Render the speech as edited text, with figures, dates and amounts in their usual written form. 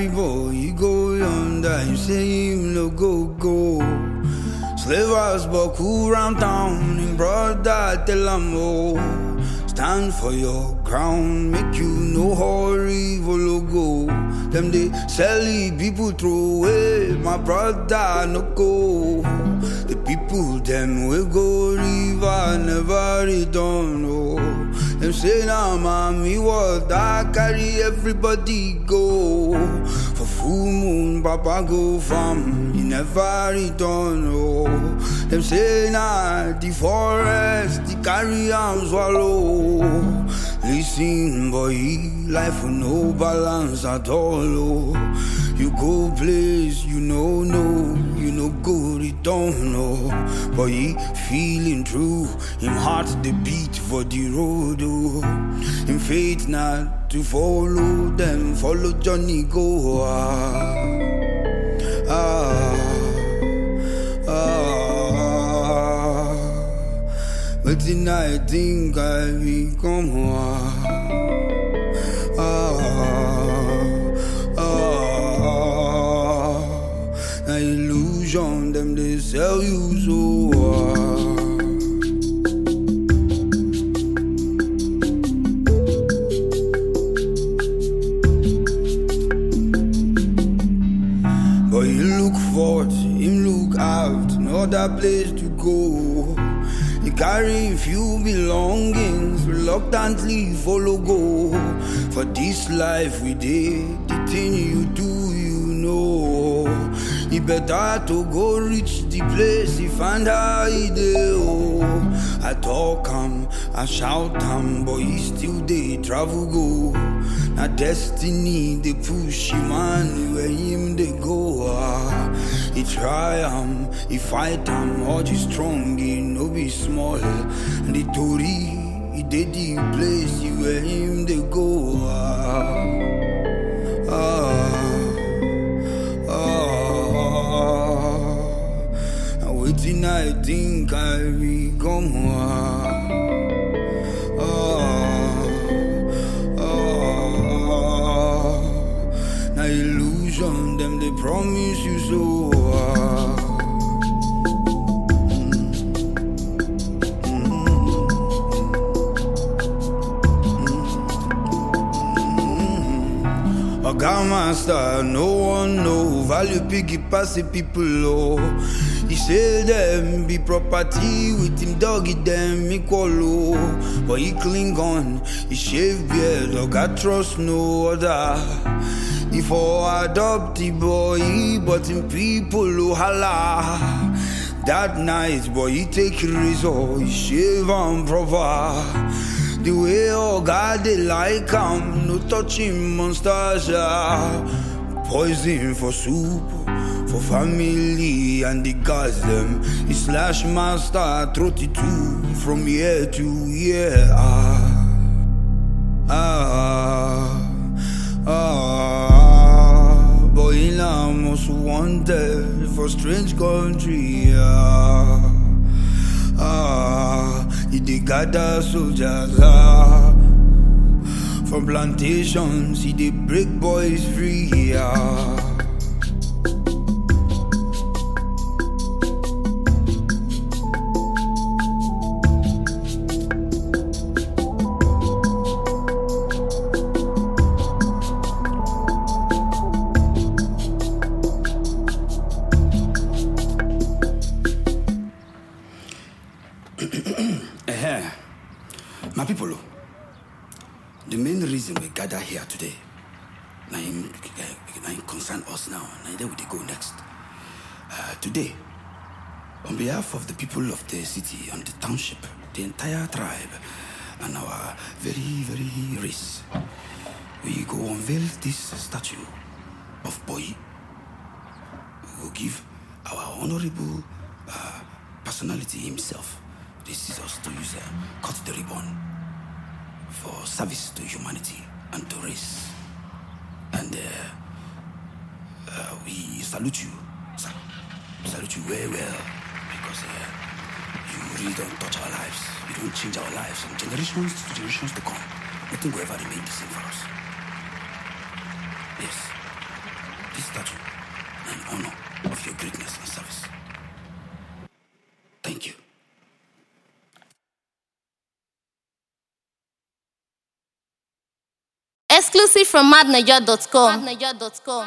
carry boy, he go yonder, him say him no go. Slavers buckle round town, him brother tell him stand for your ground, make you no hurry, follow go. Them they sell it, people throw away, my brother no go. The people them will go river, never return, Them say now mommy water carry everybody go. For full moon, Papa go farm, he never return, Them say now the forest, the carry and swallow. Listen boy, life with no balance at all, You go place, you know go return, But he feeling true, him heart the beat for the road, Him faith not to follow them, follow Johnny go, But then I think I become an illusion, them they sell you so But you look forward, him look out, no other place to go. He carry few belongings, reluctantly follow go. For this life we did, the thing you do, you know. He better to go reach the place he find how he do. I talk him, I shout him, but he still they travel go. Now destiny they push him on where him they go. He try him, he fight him, all he strong, he no be small. And the Tory, he did the place where him they go. Now waiting I think I become Now illusion, them they promise you so. Oga master, no one know. Value piggy pass the people low. He say them be property with him doggy them equal low. But he cling on, he shave beard, Oga trust no other. He for adopt the boy, but him people lo holla. That night, boy, he take razor, he shave and proper. The way Oga they like him, no touching monsters, Poison for soup, for family and the gods them. He slash master 32 from year to year. Boy now most wanted for strange country. He gather soldiers from plantations, he dey break boys free. My people, the main reason we gather here today, now it concern us now, now there we go next. Today, on behalf of the people of the city and the township, the entire tribe, and our very, very race, we go unveil this statue of Boy. We will give our honorable personality himself the scissors to use cut the ribbon for service to humanity and to race. And we salute you, sir. Salute you very well, because you really don't touch our lives. You don't change our lives from generations to generations to come. Nothing will ever remain the same for us. Yes. greatness and service. Thank you. Exclusive from madniger.com.